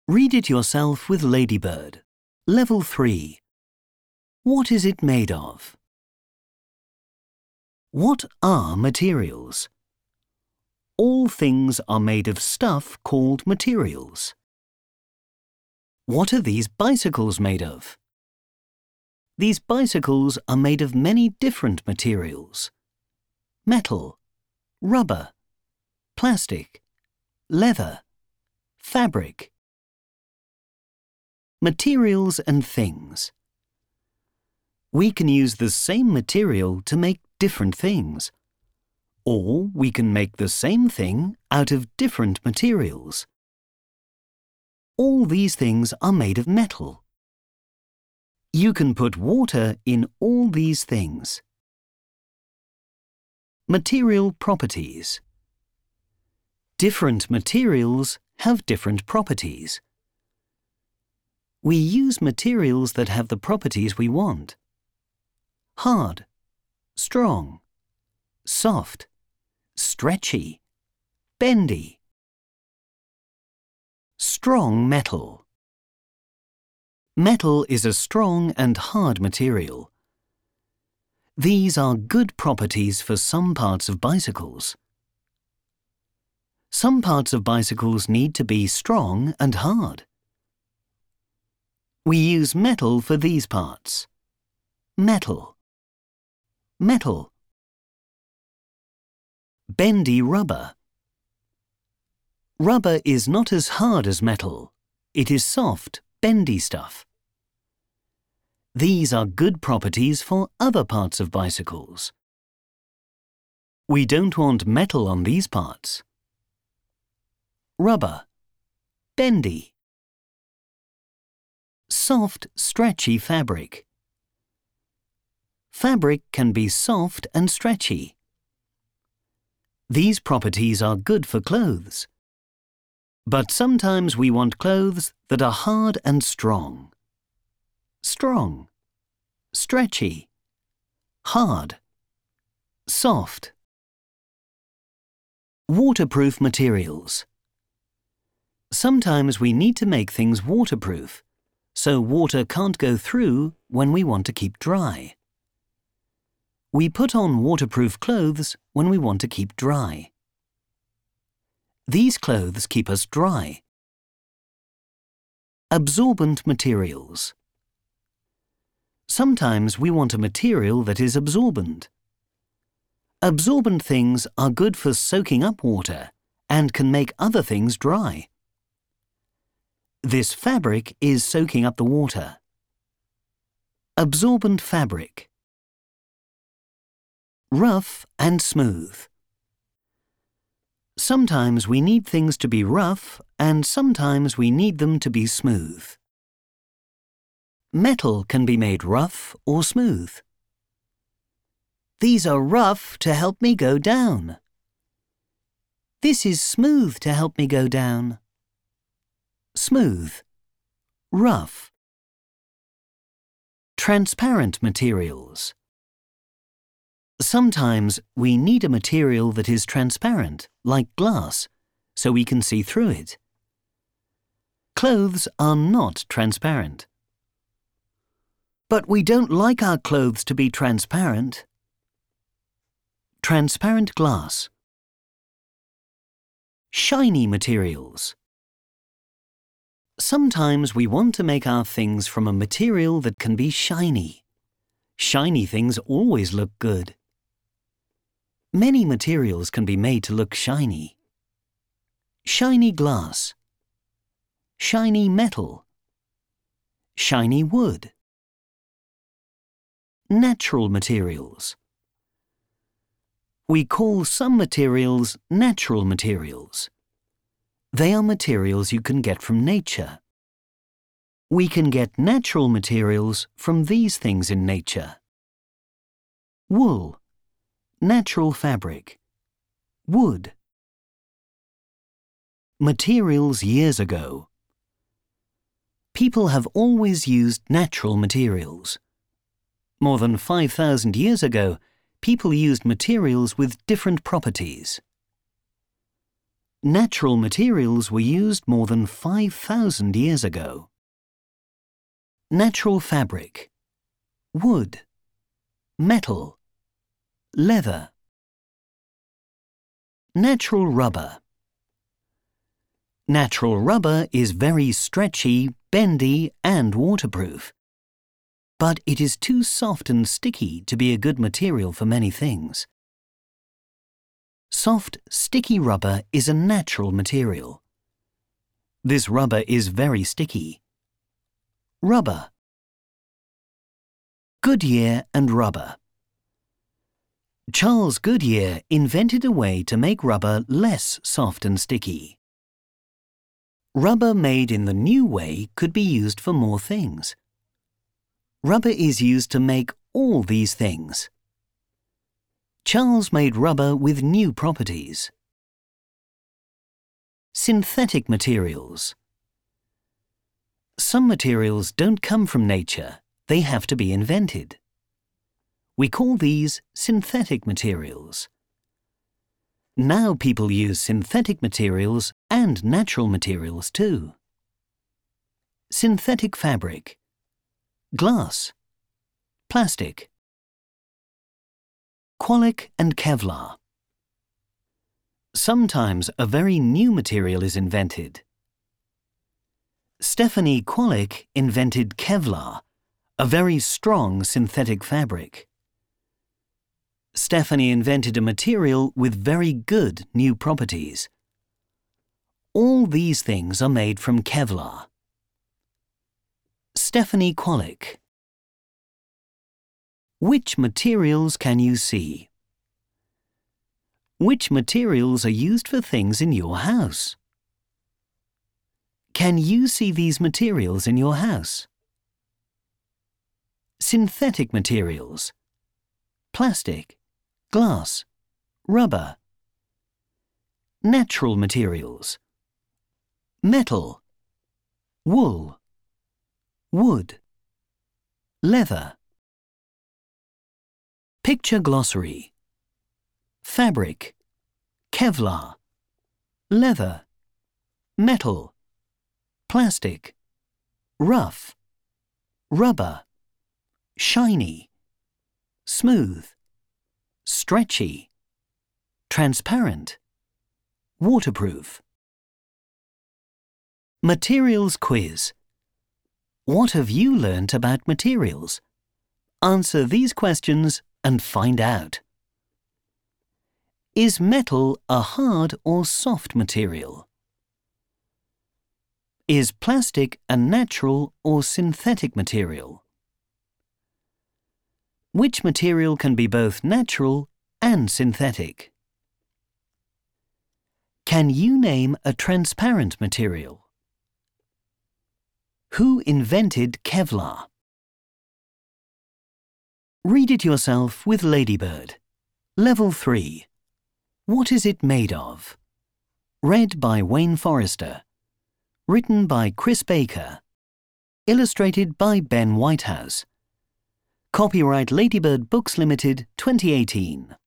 Read it yourself with Ladybird. Level 3. What is it made of? What are materials? All things are made of stuff called materials. What are these bicycles made of? These bicycles are made of many different materials. Metal, rubber, plastic, leather, fabric. Materials and things. We can use the same material to make different things, or we can make the same thing out of different materials. All these things are made of metal. You can put water in all these things. Material properties. Different materials have different properties. We use materials that have the properties we want. Hard, strong, soft, stretchy, bendy. Strong metal. Metal is a strong and hard material. These are good properties for some parts of bicycles. Some parts of bicycles need to be strong and hard. We use metal for these parts. Metal. Metal. Bendy rubber. Rubber is not as hard as metal. It is soft, bendy stuff. These are good properties for other parts of bicycles. We don't want metal on these parts. Rubber. Bendy. Soft, stretchy fabric. Fabric can be soft and stretchy. These properties are good for clothes. But sometimes we want clothes that are hard and strong. Strong, stretchy, hard, soft. Waterproof materials. Sometimes we need to make things waterproof, so water can't go through when we want to keep dry. We put on waterproof clothes when we want to keep dry. These clothes keep us dry. Absorbent materials. Sometimes we want a material that is absorbent. Absorbent things are good for soaking up water and can make other things dry. This fabric is soaking up the water. Absorbent fabric. Rough and smooth. Sometimes we need things to be rough and sometimes we need them to be smooth. Metal can be made rough or smooth. These are rough to help me go down. This is smooth to help me go down. Smooth, rough. Transparent materials. Sometimes we need a material that is transparent, like glass, so we can see through it. Clothes are not transparent. But we don't like our clothes to be transparent. Transparent glass. Shiny materials. Sometimes we want to make our things from a material that can be shiny. Shiny things always look good. Many materials can be made to look shiny. Shiny glass. Shiny metal. Shiny wood. Natural materials. We call some materials natural materials. They are materials you can get from nature. We can get natural materials from these things in nature. Wool. Natural fabric. Wood. Materials years ago. People have always used natural materials. More than 5,000 years ago, people used materials with different properties. Natural materials were used more than 5,000 years ago. Natural fabric, wood, metal, leather. Natural rubber. Natural rubber is very stretchy, bendy and waterproof. But it is too soft and sticky to be a good material for many things. Soft, sticky rubber is a natural material. This rubber is very sticky. Rubber. Goodyear and rubber. Charles Goodyear invented a way to make rubber less soft and sticky. Rubber made in the new way could be used for more things. Rubber is used to make all these things. Charles made rubber with new properties. Synthetic materials. Some materials don't come from nature, they have to be invented. We call these synthetic materials. Now people use synthetic materials and natural materials too. Synthetic fabric, glass, plastic. Qualic and Kevlar. Sometimes a very new material is invented. Stephanie Qualic invented Kevlar, a very strong synthetic fabric. Stephanie invented a material with very good new properties. All these things are made from Kevlar. Stephanie Qualic. Which materials can you see? Which materials are used for things in your house? Can you see these materials in your house? Synthetic materials. Plastic, glass, rubber. Natural materials. Metal, wool, wood, leather. Picture glossary. Fabric, Kevlar, leather, metal, plastic, rough, rubber, shiny, smooth, stretchy, transparent, waterproof. Materials quiz. What have you learnt about materials? Answer these questions and find out. Is metal a hard or soft material? Is plastic a natural or synthetic material? Which material can be both natural and synthetic? Can you name a transparent material? Who invented Kevlar? Read it yourself with Ladybird. Level 3. What is it made of? Read by Wayne Forrester. Written by Chris Baker. Illustrated by Ben Whitehouse. Copyright Ladybird Books Limited 2018.